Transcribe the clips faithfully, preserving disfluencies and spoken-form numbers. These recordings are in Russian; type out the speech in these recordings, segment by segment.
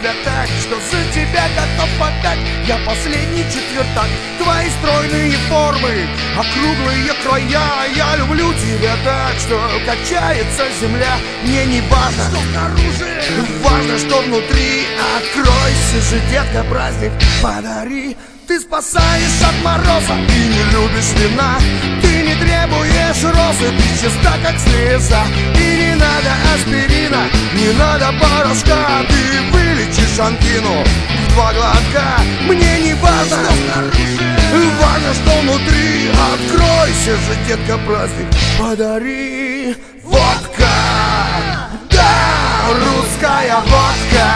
тебя так, что за тебя готов отдать. Я последний четвертак, твои стройные формы, округлые края. Я люблю тебя так, что качается земля. Мне не важно, что снаружи, важно, что внутри. Откройся же, детка, праздник подари. Ты спасаешь от мороза, ты не любишь вина, ты не требуешь розы, ты чиста как слеза. И не надо аспирина, не надо порошка, ты вылечишь ангину в два глотка. Мне не важно, что снаружи, важно, что внутри. Откройся же, детка, праздник подари. Водка, да, русская водка.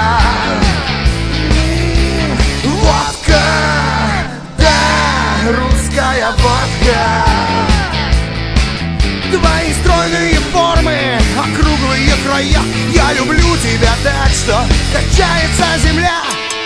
Водка, да, русская водка. Твои стройные формы, округлые края. Я люблю тебя так, что качается земля.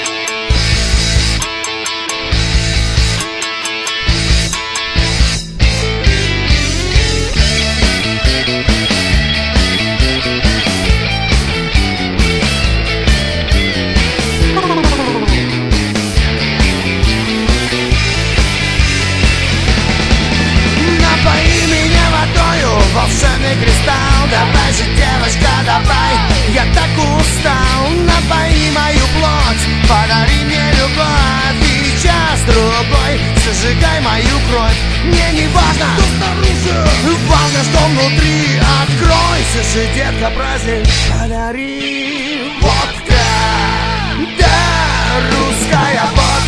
Волшебный кристалл, давай же, девочка, давай. Я так устал, напои мою плоть, подари мне любовь. И час-другой зажигай мою кровь. Мне не важно, что снаружи, важно, что внутри. Откройся же, детка, праздник подари. Водка, да, русская водка.